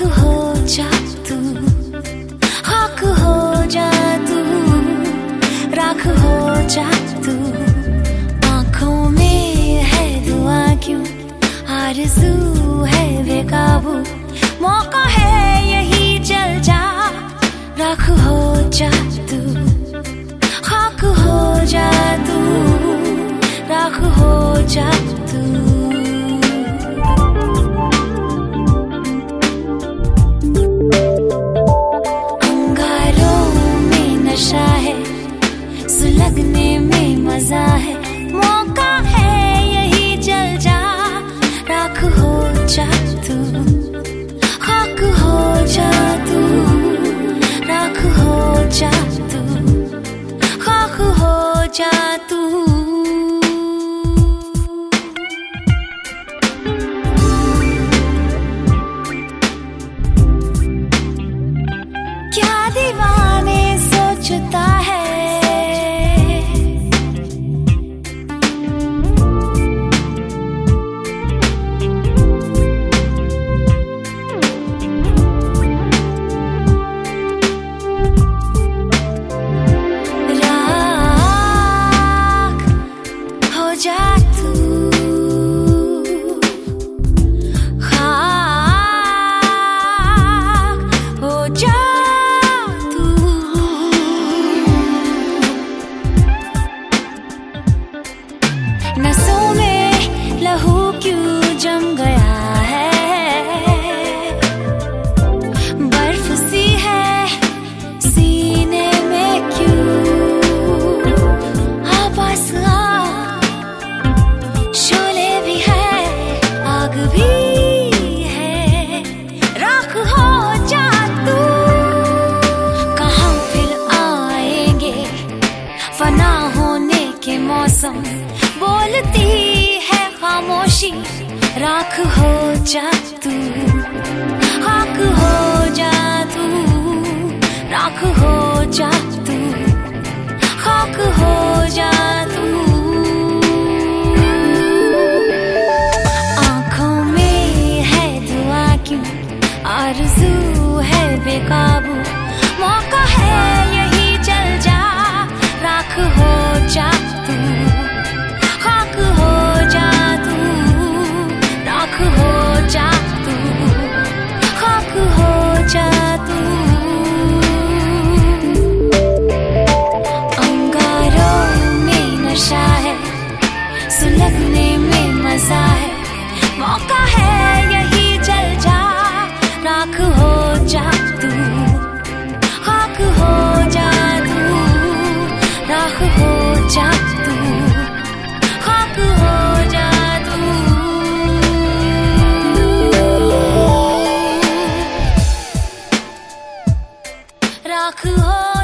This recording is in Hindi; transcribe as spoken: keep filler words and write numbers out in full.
हो जा तू, खाक हो जा तू, राख हो जा तू। आंखों में है दुआ क्यों, आरज़ू है बेकाबू, मौका है यही चल जा। राख हो जा तू, खाक हो जा तू, राख हो जा तू। सुलगने में मजा है, मौका है यही चल जा। राख हो जा तू, खाक हो जा तू, राख हो जा तू, खाक हो जा तू। क्या दीवाने सोचता है, जा तू, खाक हो जा तू। नसों में लहू क्यों जम गया है, बर्फ सी है सीने में क्यों। आवाज़ भी है, राख हो जा तू। कहाँ फिर आएंगे फना होने के मौसम, बोलती है खामोशी। राख हो जा तू, खाक हो जा तू, राख हो जा तू, खाक हो जा तू। आरज़ू है बेकाबू, मौका है यही चल जा। राख हो जा तू, खाक हो जा तू, राख हो जा तू, खाक हो जा तू। अंगारों में नशा है, सुलगने में मजा है, मौका है यही चल जा। राख हो जा तू, खाक हो जा तू, राख हो जा तू, खाक हो जा तू। राख हो